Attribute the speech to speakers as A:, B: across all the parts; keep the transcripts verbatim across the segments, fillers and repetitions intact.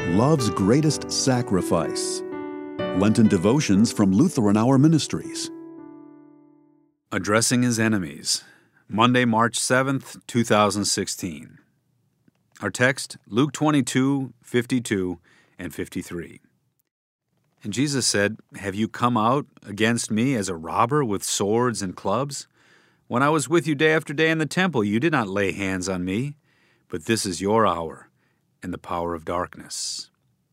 A: Love's Greatest Sacrifice. Lenten Devotions from Lutheran Hour Ministries.
B: Addressing His Enemies, Monday, March seventh, two thousand sixteen. Our text, Luke twenty-two, fifty-two and fifty-three. And Jesus said, "Have you come out against me as a robber with swords and clubs? When I was with you day after day in the temple, you did not lay hands on me, but this is your hour and the power of darkness."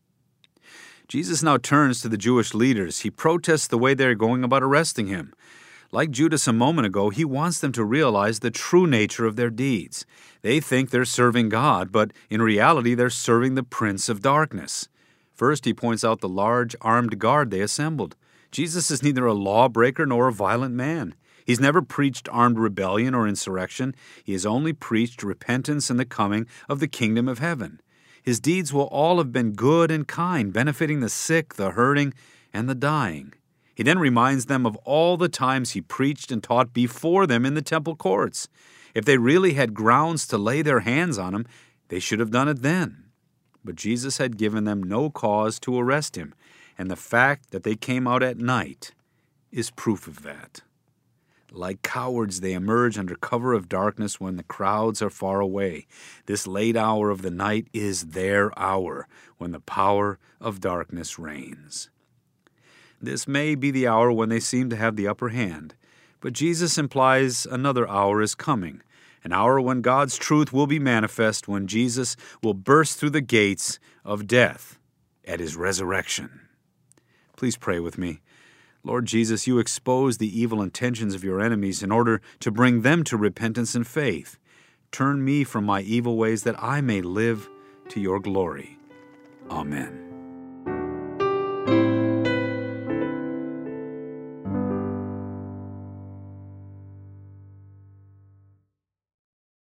B: Jesus now turns to the Jewish leaders. He protests the way they're going about arresting him. Like Judas a moment ago, he wants them to realize the true nature of their deeds. They think they're serving God, but in reality they're serving the prince of darkness. First, he points out the large armed guard they assembled. Jesus is neither a lawbreaker nor a violent man. He's never preached armed rebellion or insurrection. He has only preached repentance and the coming of the kingdom of heaven. His deeds will all have been good and kind, benefiting the sick, the hurting, and the dying. He then reminds them of all the times he preached and taught before them in the temple courts. If they really had grounds to lay their hands on him, they should have done it then. But Jesus had given them no cause to arrest him, and the fact that they came out at night is proof of that. Like cowards, they emerge under cover of darkness when the crowds are far away. This late hour of the night is their hour, when the power of darkness reigns. This may be the hour when they seem to have the upper hand, but Jesus implies another hour is coming, an hour when God's truth will be manifest, when Jesus will burst through the gates of death at his resurrection. Please pray with me. Lord Jesus, you expose the evil intentions of your enemies in order to bring them to repentance and faith. Turn me from my evil ways that I may live to your glory. Amen.